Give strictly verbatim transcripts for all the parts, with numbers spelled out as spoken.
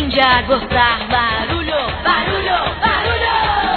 Índia gostar. Barulho, barulho, barulho.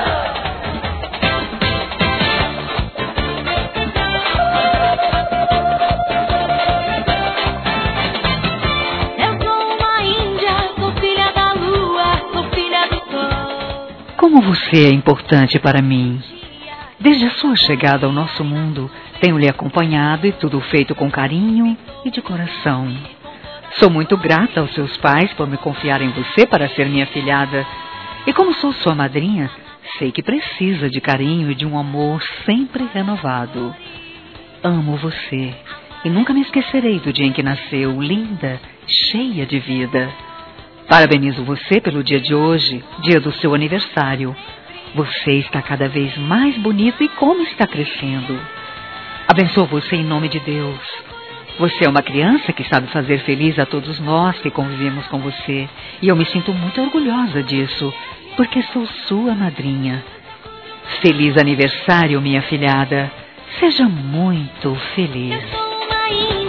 Eu sou uma Índia, sou filha da lua, sou filha do sol. Como você é importante para mim. Desde a sua chegada ao nosso mundo, tenho lhe acompanhado e tudo feito com carinho e de coração. Sou muito grata aos seus pais por me confiar em você para ser minha afilhada. E como sou sua madrinha, sei que precisa de carinho e de um amor sempre renovado. Amo você e nunca me esquecerei do dia em que nasceu, linda, cheia de vida. Parabenizo você pelo dia de hoje, dia do seu aniversário. Você está cada vez mais bonito e como está crescendo. Abençoo você em nome de Deus. Você é uma criança que sabe fazer feliz a todos nós que convivemos com você. E eu me sinto muito orgulhosa disso, porque sou sua madrinha. Feliz aniversário, minha afilhada. Seja muito feliz. Eu sou uma Índia.